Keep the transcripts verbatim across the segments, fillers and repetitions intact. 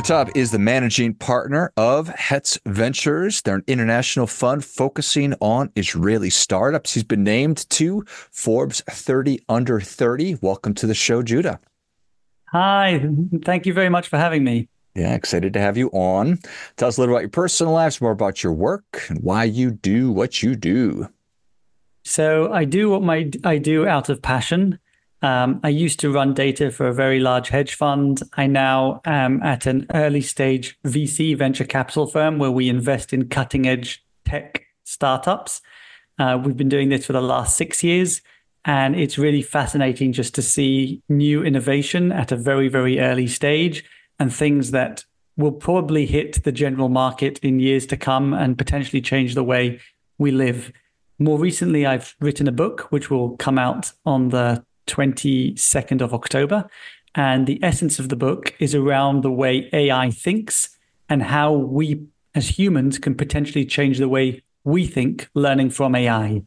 Top is the managing partner of Hetz Ventures. They're an international fund focusing on Israeli startups. He's been named to Forbes thirty under thirty. Welcome to the show, Judah. Hi, thank you very much for having me. Yeah, excited to have you on. Tell us a little about your personal lives, more about your work, and why you do what you do. So I do what my I do out of passion. Um, I used to run data for a very large hedge fund. I now am at an early stage V C venture capital firm where we invest in cutting edge tech startups. Uh, we've been doing this for the last six years, and it's really fascinating just to see new innovation at a very, very early stage and things that will probably hit the general market in years to come and potentially change the way we live. More recently, I've written a book which will come out on the twenty-second of October. And the essence of the book is around the way A I thinks and how we as humans can potentially change the way we think learning from A I.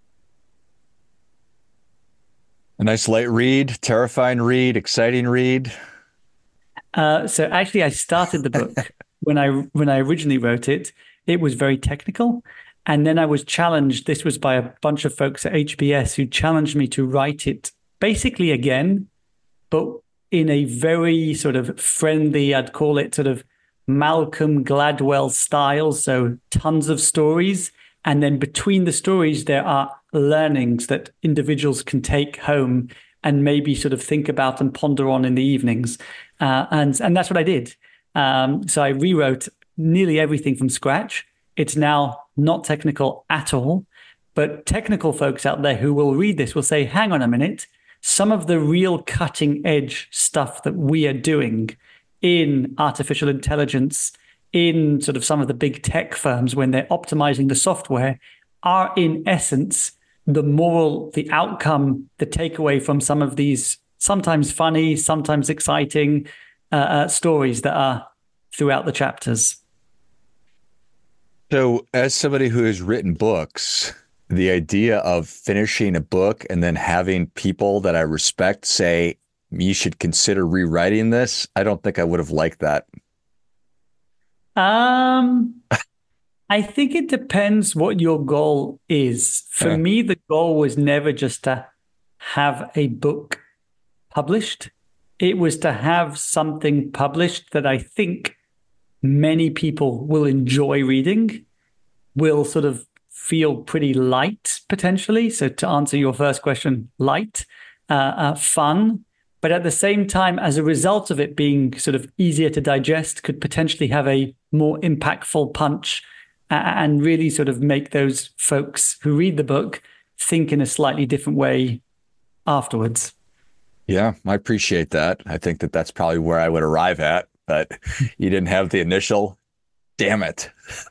A nice light read, terrifying read, exciting read. Uh, so actually, I started the book when I when I originally wrote it. It was very technical. And then I was challenged. This was by a bunch of folks at H B S who challenged me to write it basically again, but in a very sort of friendly, I'd call it sort of Malcolm Gladwell style. So tons of stories. And then between the stories, there are learnings that individuals can take home and maybe sort of think about and ponder on in the evenings. Uh, and, and that's what I did. Um, so I rewrote nearly everything from scratch. It's now not technical at all, but technical folks out there who will read this will say, hang on a minute, some of the real cutting edge stuff that we are doing in artificial intelligence, in sort of some of the big tech firms when they're optimizing the software are in essence the moral, the outcome, the takeaway from some of these sometimes funny, sometimes exciting uh, uh, stories that are throughout the chapters. So, as somebody who has written books, the idea of finishing a book and then having people that I respect say, you should consider rewriting this, I don't think I would have liked that. Um, I think it depends what your goal is. For Yeah. me, the goal was never just to have a book published. It was to have something published that I think many people will enjoy reading, will sort of feel pretty light potentially. So to answer your first question, light, uh, uh, fun, but at the same time, as a result of it being sort of easier to digest, could potentially have a more impactful punch uh, and really sort of make those folks who read the book think in a slightly different way afterwards. Yeah, I appreciate that. I think that that's probably where I would arrive at, but you didn't have the initial, damn it.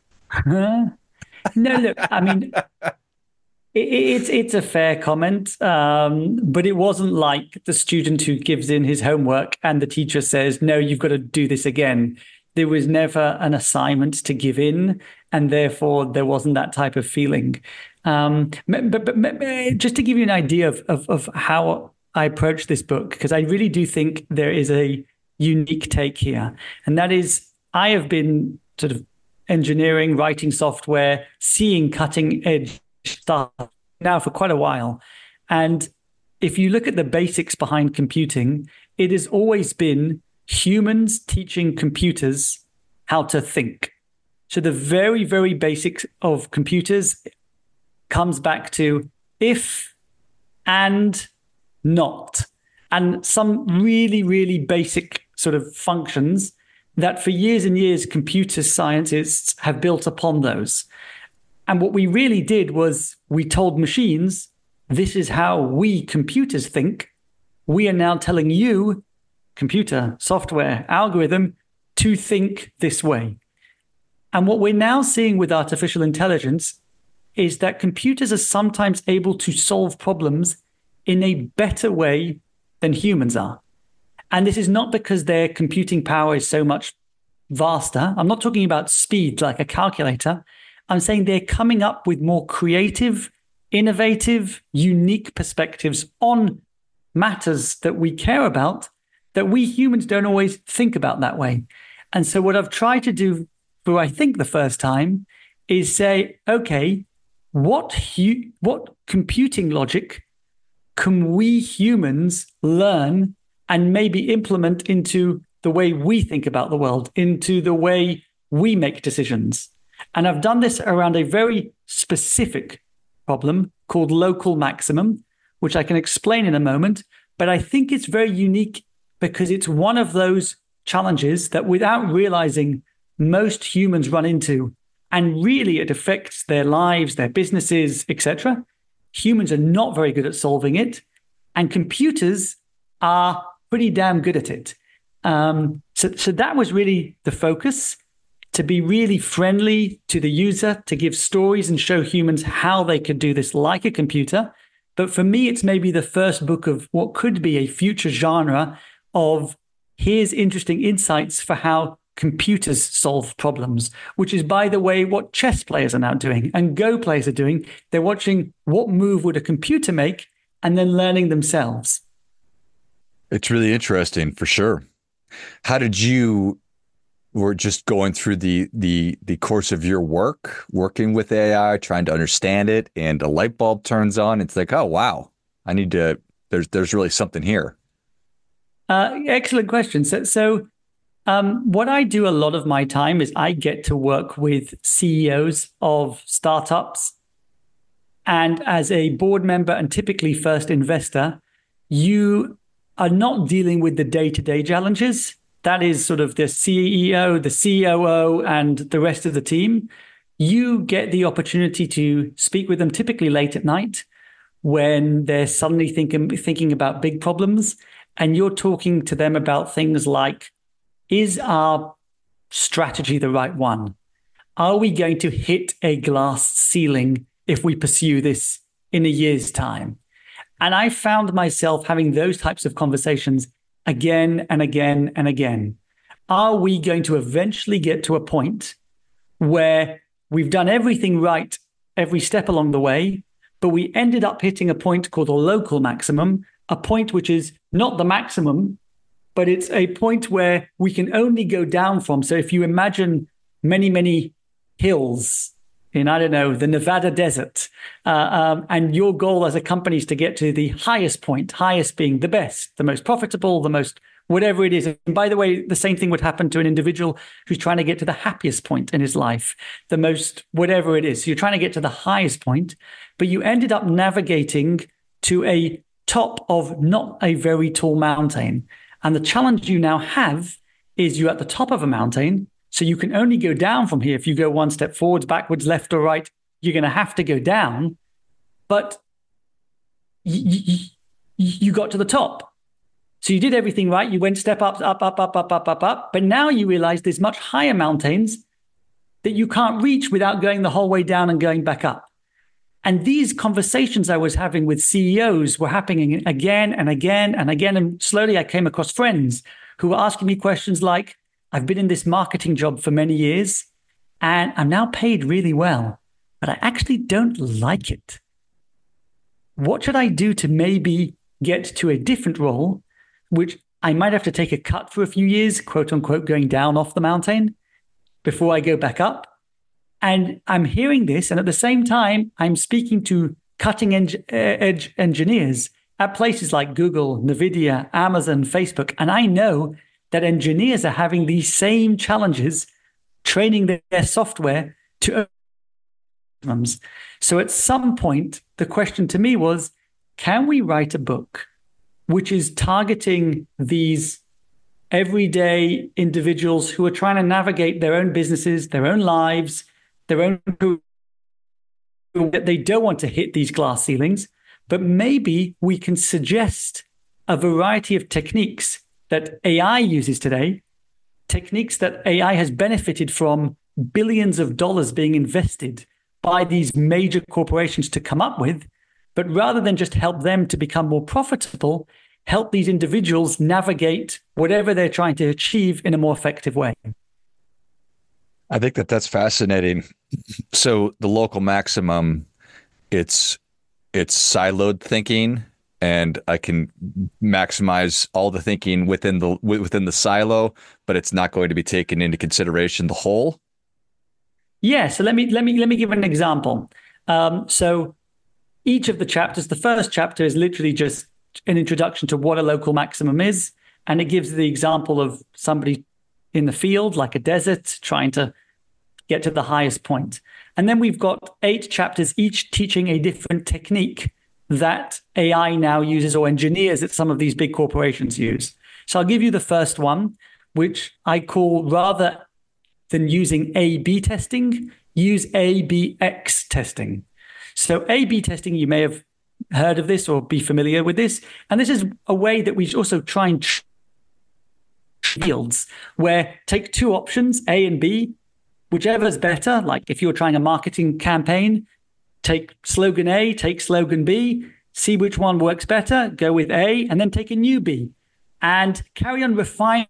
No, look, I mean, it, it's it's a fair comment, um, but it wasn't like the student who gives in his homework and the teacher says, no, you've got to do this again. There was never an assignment to give in, and therefore there wasn't that type of feeling. Um, but, but, but just to give you an idea of, of, of how I approach this book, because I really do think there is a unique take here, and that is I have been sort of engineering, writing software, seeing cutting edge stuff now for quite a while. And if you look at the basics behind computing, it has always been humans teaching computers how to think. So the very, very basics of computers comes back to if and not, and some really, really basic sort of functions that for years and years, computer scientists have built upon those. And what we really did was we told machines, this is how we computers think. We are now telling you, computer, software, algorithm, to think this way. And what we're now seeing with artificial intelligence is that computers are sometimes able to solve problems in a better way than humans are. And this is not because their computing power is so much vaster. I'm not talking about speed like a calculator. I'm saying they're coming up with more creative, innovative, unique perspectives on matters that we care about that we humans don't always think about that way. And so what I've tried to do for, I think, the first time is say, okay, what hu- what computing logic can we humans learn and maybe implement into the way we think about the world, into the way we make decisions? And I've done this around a very specific problem called local maximum, which I can explain in a moment. But I think it's very unique because it's one of those challenges that without realizing most humans run into, and really it affects their lives, their businesses, et cetera. Humans are not very good at solving it, and computers are pretty damn good at it. Um, so, so that was really the focus, to be really friendly to the user, to give stories and show humans how they could do this like a computer. But for me, it's maybe the first book of what could be a future genre of here's interesting insights for how computers solve problems, which is, by the way, what chess players are now doing and Go players are doing. They're watching what move would a computer make and then learning themselves. It's really interesting, for sure. How did you, were just going through the the the course of your work, working with A I, trying to understand it, and a light bulb turns on. It's like, oh, wow, I need to, there's there's really something here. Uh, excellent question. So, so um, what I do a lot of my time is I get to work with C E Os of startups. And as a board member and typically first investor, you are not dealing with the day-to-day challenges. That is sort of the C E O, the C O O, and the rest of the team. You get the opportunity to speak with them typically late at night when they're suddenly thinking, thinking about big problems. And you're talking to them about things like, is our strategy the right one? Are we going to hit a glass ceiling if we pursue this in a year's time? And I found myself having those types of conversations again and again and again. Are we going to eventually get to a point where we've done everything right every step along the way, but we ended up hitting a point called a local maximum, a point which is not the maximum, but it's a point where we can only go down from. So if you imagine many, many hills in, I don't know, the Nevada desert, uh, um, and your goal as a company is to get to the highest point, highest being the best, the most profitable, the most whatever it is. And by the way, the same thing would happen to an individual who's trying to get to the happiest point in his life, the most whatever it is. So you're trying to get to the highest point, but you ended up navigating to a top of not a very tall mountain. And the challenge you now have is you're at the top of a mountain, so you can only go down from here. If you go one step forwards, backwards, left or right, you're going to have to go down. But you, you, you got to the top. So you did everything right. You went step up, up, up, up, up, up, up, up. But now you realize there's much higher mountains that you can't reach without going the whole way down and going back up. And these conversations I was having with C E Os were happening again and again and again. And slowly I came across friends who were asking me questions like, I've been in this marketing job for many years and I'm now paid really well, but I actually don't like it. What should I do to maybe get to a different role, which I might have to take a cut for a few years, quote unquote, going down off the mountain before I go back up? And I'm hearing this, and at the same time, I'm speaking to cutting edge engineers at places like Google, NVIDIA, Amazon, Facebook. And I know that engineers are having these same challenges training their software to. So at some point, the question to me was, can we write a book which is targeting these everyday individuals who are trying to navigate their own businesses, their own lives, their own, they don't want to hit these glass ceilings, but maybe we can suggest a variety of techniques that A I uses today, techniques that A I has benefited from billions of dollars being invested by these major corporations to come up with, but rather than just help them to become more profitable, help these individuals navigate whatever they're trying to achieve in a more effective way. I think that that's fascinating. So the local maximum, it's it's siloed thinking and I can maximize all the thinking within the within the silo, but it's not going to be taken into consideration the whole. Yeah. So let me let me let me give an example. Um, so each of the chapters, the first chapter is literally just an introduction to what a local maximum is, and it gives the example of somebody in the field, like a desert, trying to get to the highest point. And then we've got eight chapters, each teaching a different technique that A I now uses, or engineers at some of these big corporations use. So I'll give you the first one, which I call, rather than using A B testing, use A B X testing. So A B testing, you may have heard of this or be familiar with this. And this is a way that we also try and fields where take two options, A and B, whichever is better. Like if you're trying a marketing campaign, take slogan A, take slogan B, see which one works better, go with A, and then take a new B, and carry on refining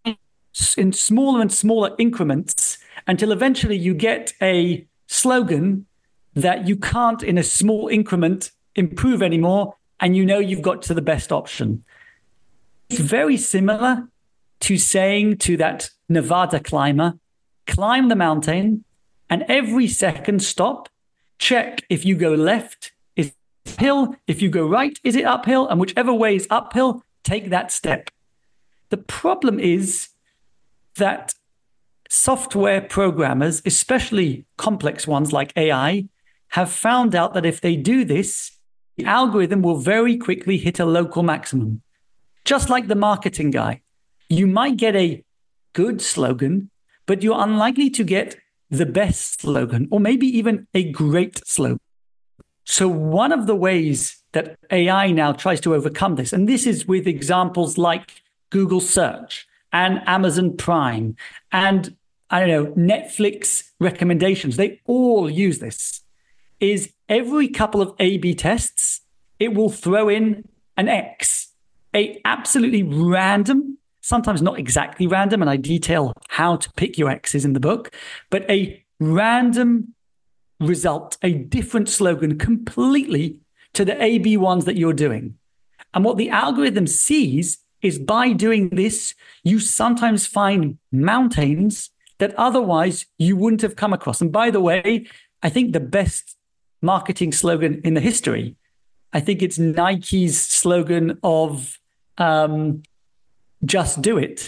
in smaller and smaller increments until eventually you get a slogan that you can't, in a small increment, improve anymore, and you know you've got to the best option. It's very similar to saying to that Nevada climber, climb the mountain, and every second stop, check if you go left, is it uphill? If you go right, is it uphill? And whichever way is uphill, take that step. The problem is that software programmers, especially complex ones like A I, have found out that if they do this, the algorithm will very quickly hit a local maximum. Just like the marketing guy. You might get a good slogan, but you're unlikely to get the best slogan, or maybe even a great slogan. So one of the ways that A I now tries to overcome this, and this is with examples like Google Search and Amazon Prime and, I don't know, Netflix recommendations, they all use this, is every couple of A B tests, it will throw in an X, a absolutely random, sometimes not exactly random, and I detail how to pick your X's in the book, but a random result, a different slogan completely to the A B ones that you're doing. And what the algorithm sees is by doing this, you sometimes find mountains that otherwise you wouldn't have come across. And by the way, I think the best marketing slogan in the history, I think it's Nike's slogan of um, just do it,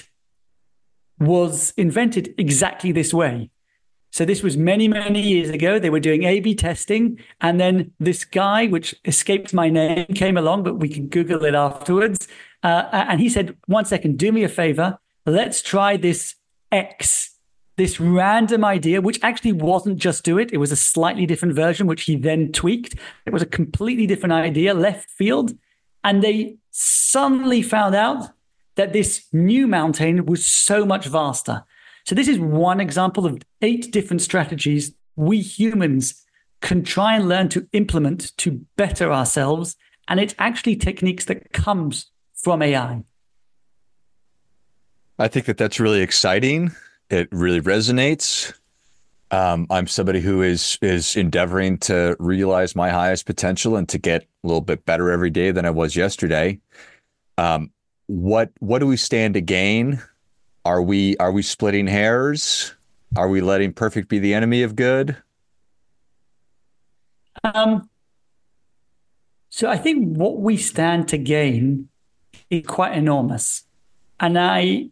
was invented exactly this way. So this was many, many years ago. They were doing A B testing. And then this guy, which escaped my name, came along, but we can Google it afterwards. Uh, and he said, one second, do me a favor. Let's try this X, this random idea, which actually wasn't just do it. It was a slightly different version, which he then tweaked. It was a completely different idea, left field. And they suddenly found out that this new mountain was so much vaster. So this is one example of eight different strategies we humans can try and learn to implement to better ourselves. And it's actually techniques that comes from A I. I think that that's really exciting. It really resonates. Um, I'm somebody who is is endeavoring to realize my highest potential and to get a little bit better every day than I was yesterday. Um, what what do we stand to gain? Are we are we splitting hairs? Are we letting perfect be the enemy of good? Um, so I think what we stand to gain is quite enormous. And I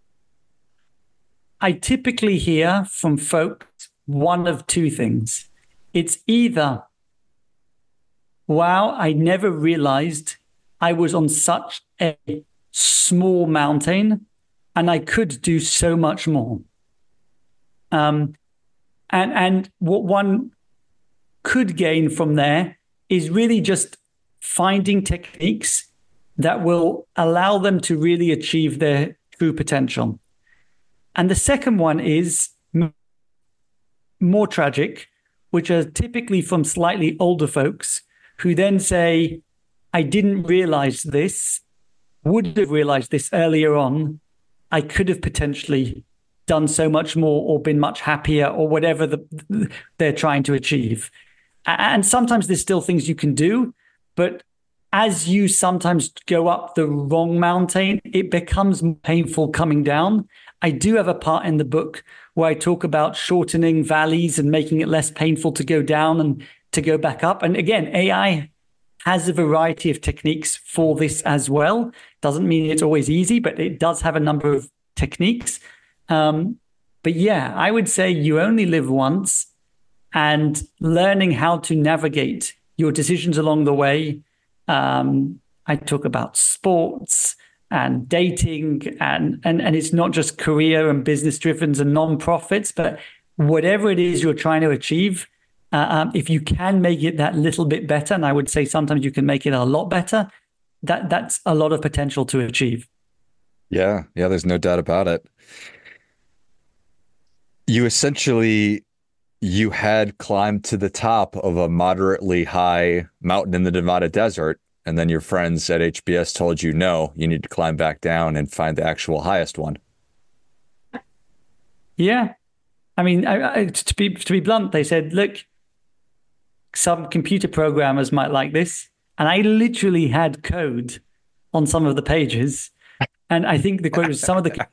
I typically hear from folks one of two things. It's either, wow, I never realized I was on such a small mountain and I could do so much more. Um, and, and what one could gain from there is really just finding techniques that will allow them to really achieve their true potential. And the second one is m- more tragic, which are typically from slightly older folks who then say, I didn't realize this, would have realized this earlier on. I could have potentially done so much more or been much happier or whatever the, they're trying to achieve. And sometimes there's still things you can do, but as you sometimes go up the wrong mountain, it becomes painful coming down. I do have a part in the book where I talk about shortening valleys and making it less painful to go down and to go back up. And again, A I has a variety of techniques for this as well. Doesn't mean it's always easy, but it does have a number of techniques. Um, but yeah, I would say you only live once, and learning how to navigate your decisions along the way. Um, I talk about sports and dating, and, and, and it's not just career and business driven and non-profits, but whatever it is you're trying to achieve, uh, um, if you can make it that little bit better, and I would say sometimes you can make it a lot better, that that's a lot of potential to achieve. Yeah, yeah, there's no doubt about it. You essentially, you had climbed to the top of a moderately high mountain in the Nevada desert, and then your friends at H B S told you, no, you need to climb back down and find the actual highest one. Yeah. I mean, I, I, to be to be blunt, they said, look, some computer programmers might like this. And I literally had code on some of the pages. And I think the quote was, some of the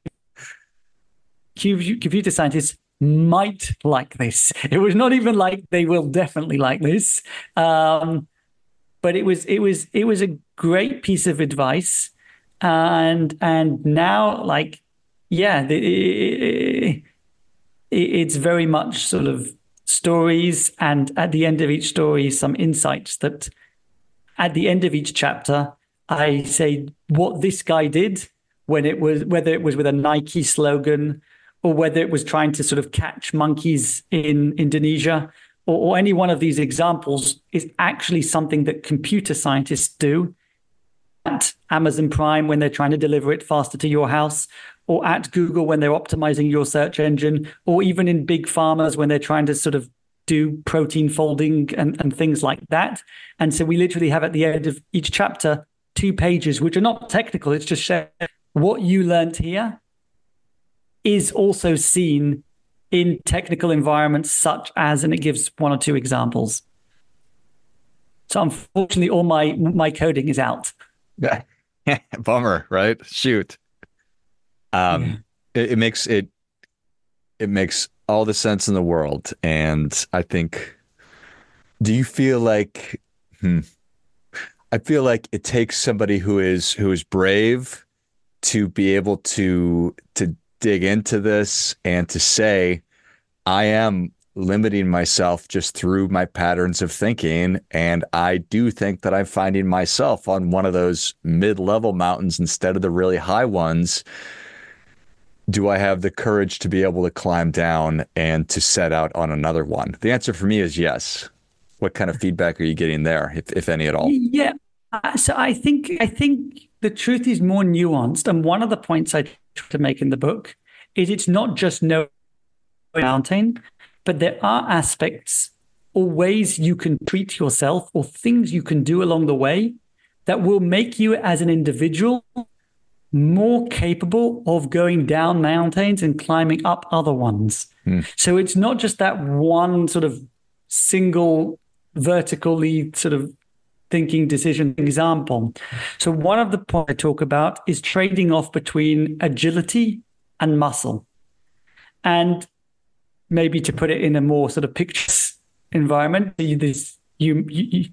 computer scientists might like this. It was not even like they will definitely like this. Um, but it was it was it was a great piece of advice. And and now, like, yeah, the, it, it, it's very much sort of stories, and at the end of each story, some insights that at the end of each chapter, I say what this guy did when it was, whether it was with a Nike slogan or whether it was trying to sort of catch monkeys in Indonesia, or, or any one of these examples is actually something that computer scientists do at Amazon Prime when they're trying to deliver it faster to your house, or at Google when they're optimizing your search engine, or even in big pharmas when they're trying to sort of do protein folding and, and things like that. And so we literally have at the end of each chapter two pages, which are not technical. It's just share what you learned here is also seen in technical environments such as, and it gives one or two examples. So unfortunately, all my my coding is out. Bummer, right? Shoot. Um, yeah. it, it makes it it makes all the sense in the world. And I think, do you feel like, hmm, I feel like it takes somebody who is who is brave to be able to to dig into this and to say, I am limiting myself just through my patterns of thinking. And I do think that I'm finding myself on one of those mid-level mountains instead of the really high ones. Do I have the courage to be able to climb down and to set out on another one? The answer for me is yes. What kind of feedback are you getting there, if, if any at all? Yeah. So I think I think the truth is more nuanced. And one of the points I try to make in the book is it's not just no mountain, but there are aspects or ways you can treat yourself or things you can do along the way that will make you as an individual more capable of going down mountains and climbing up other ones. Hmm. So it's not just that one sort of single vertically sort of thinking decision example. So one of the points I talk about is trading off between agility and muscle. And maybe to put it in a more sort of pictures environment, this you, you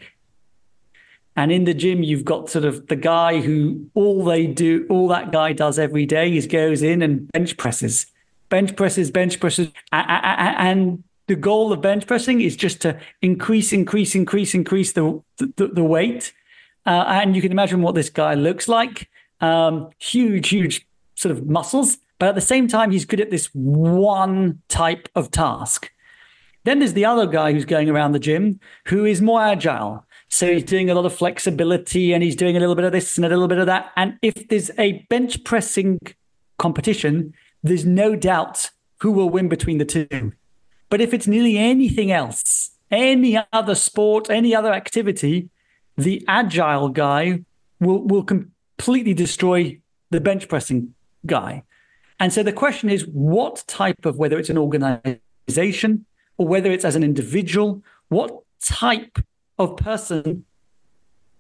and in the gym, you've got sort of the guy who all they do, all that guy does every day is goes in and bench presses, bench presses, bench presses. And the goal of bench pressing is just to increase, increase, increase, increase the, the, the weight. Uh, and you can imagine what this guy looks like. Um, huge, huge sort of muscles. But at the same time, he's good at this one type of task. Then there's the other guy who's going around the gym who is more agile. So he's doing a lot of flexibility and he's doing a little bit of this and a little bit of that. And if there's a bench pressing competition, there's no doubt who will win between the two. But if it's nearly anything else, any other sport, any other activity, the agile guy will, will completely destroy the bench pressing guy. And so the question is, what type of, whether it's an organization or whether it's as an individual, what type of person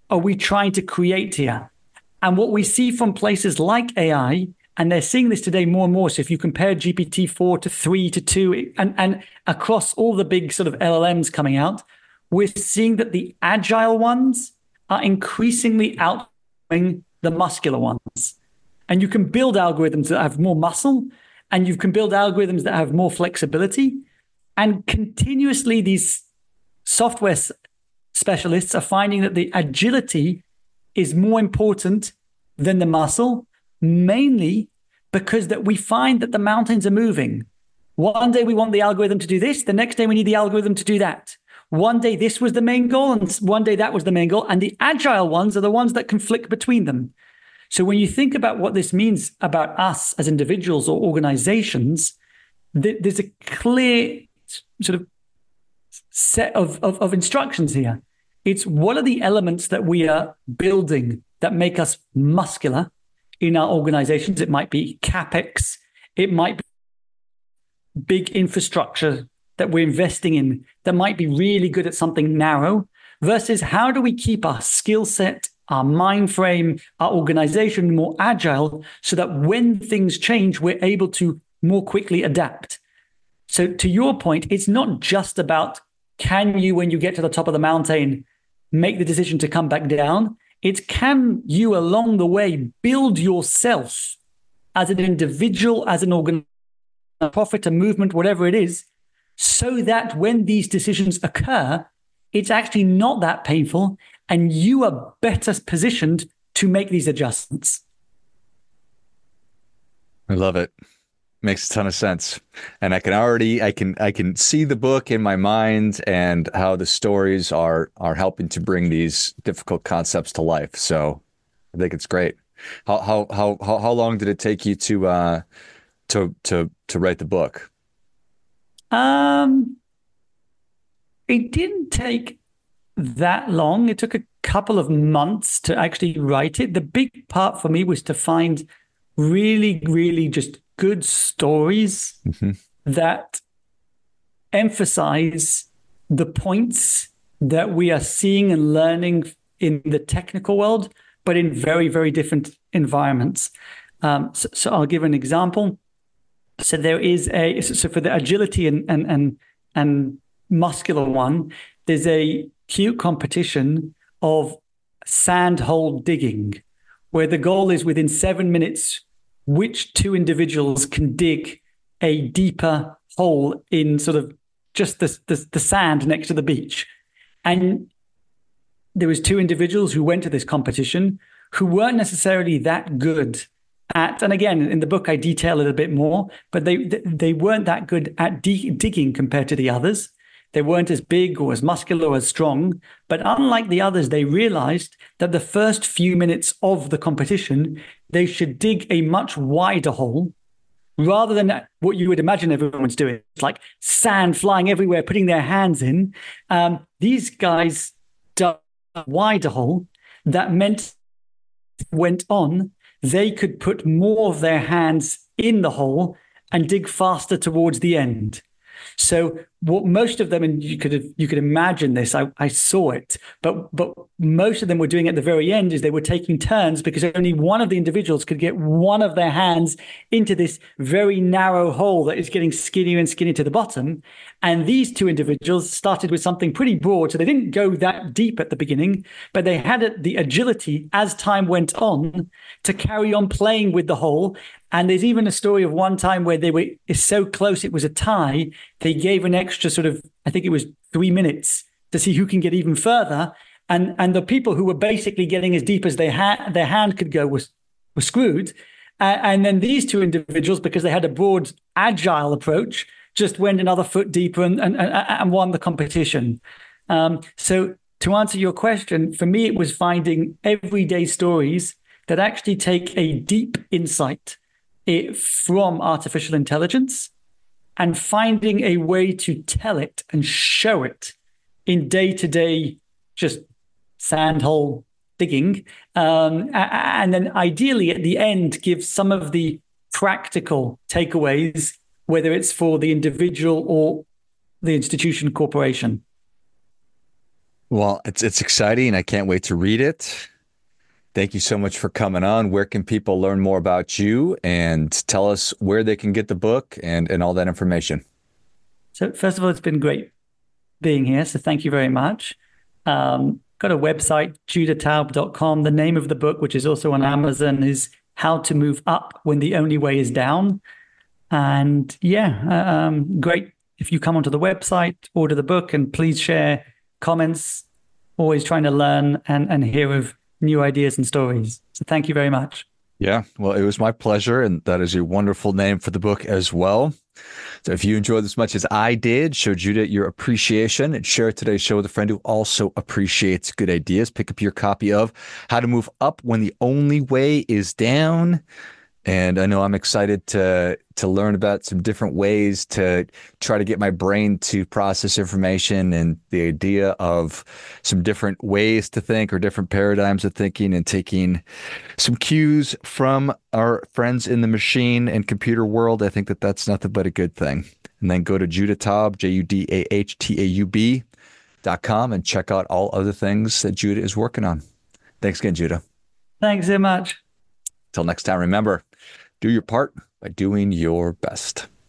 are we trying to create here? And what we see from places like A I, and they're seeing this today more and more. So if you compare G P T four to three to two, and, and across all the big sort of L L Ms coming out, we're seeing that the agile ones are increasingly outdoing the muscular ones. And you can build algorithms that have more muscle, and you can build algorithms that have more flexibility. And continuously, these software specialists are finding that the agility is more important than the muscle, mainly because that we find that the mountains are moving. One day we want the algorithm to do this, the next day we need the algorithm to do that. One day this was the main goal, and one day that was the main goal. And the agile ones are the ones that conflict between them. So when you think about what this means about us as individuals or organizations, th- there's a clear sort of set of, of, of instructions here. It's what are the elements that we are building that make us muscular in our organizations? It might be CapEx. It might be big infrastructure that we're investing in that might be really good at something narrow, versus how do we keep our skill set, our mind frame, our organization more agile so that when things change, we're able to more quickly adapt. So to your point, it's not just about can you, when you get to the top of the mountain, make the decision to come back down. It's can you along the way build yourself as an individual, as an organization, a profit, a movement, whatever it is, so that when these decisions occur, it's actually not that painful and you are better positioned to make these adjustments. I love it. Makes a ton of sense. And I can already, I can, I can see the book in my mind and how the stories are, are helping to bring these difficult concepts to life. So I think it's great. How, how, how, how, how long did it take you to, uh, to, to, to write the book? Um, it didn't take that long. It took a couple of months to actually write it. The big part for me was to find really, really just good stories mm-hmm. that emphasize the points that we are seeing and learning in the technical world, but in very, very different environments. Um, so, so I'll give an example. So there is a, so for the agility and, and, and, and muscular one, there's a cute competition of sand hole digging, where the goal is within seven minutes, which two individuals can dig a deeper hole in sort of just the, the, the sand next to the beach. And there was two individuals who went to this competition who weren't necessarily that good at, and again, in the book, I detail it a bit more, but they they weren't that good at de- digging compared to the others. They weren't as big or as muscular or as strong. But unlike the others, they realized that the first few minutes of the competition, they should dig a much wider hole rather than what you would imagine everyone's doing. It's like sand flying everywhere, putting their hands in. Um, these guys dug a wider hole. That meant went on, they could put more of their hands in the hole and dig faster towards the end. So what most of them, and you could you could imagine this, I, I saw it, but but most of them were doing at the very end is they were taking turns because only one of the individuals could get one of their hands into this very narrow hole that is getting skinnier and skinnier to the bottom. And these two individuals started with something pretty broad, so they didn't go that deep at the beginning, but they had the agility as time went on to carry on playing with the hole. And there's even a story of one time where they were so close it was a tie, they gave an extra sort of, I think it was three minutes to see who can get even further. And and the people who were basically getting as deep as they had, their hand could go was, were screwed. Uh, and then these two individuals, because they had a broad, agile approach, just went another foot deeper and, and, and won the competition. Um, so to answer your question, for me, it was finding everyday stories that actually take a deep insight it from artificial intelligence and finding a way to tell it and show it in day-to-day just sandhole digging. Um, and then ideally at the end, give some of the practical takeaways, whether it's for the individual or the institution corporation. Well, it's it's exciting. I can't wait to read it. Thank you so much for coming on. Where can people learn more about you and tell us where they can get the book and, and all that information? So first of all, it's been great being here. So thank you very much. Um, got a website, judah taub dot com. The name of the book, which is also on Amazon, is How to Move Up When the Only Way is Down. And yeah, uh, um, great. If you come onto the website, order the book, and please share comments. Always trying to learn and, and hear of new ideas and stories. So thank you very much. Yeah, well, it was my pleasure. And that is a wonderful name for the book as well. So if you enjoyed as much as I did, show Judah your appreciation and share today's show with a friend who also appreciates good ideas. Pick up your copy of How to Move Up When the Only Way is Down. And I know I'm excited to to learn about some different ways to try to get my brain to process information and the idea of some different ways to think or different paradigms of thinking and taking some cues from our friends in the machine and computer world. I think that that's nothing but a good thing. And then go to Judah Taub, J U D A H T A U B dot com and check out all other things that Judah is working on. Thanks again, Judah. Thanks so much. Till next time, remember, do your part by doing your best.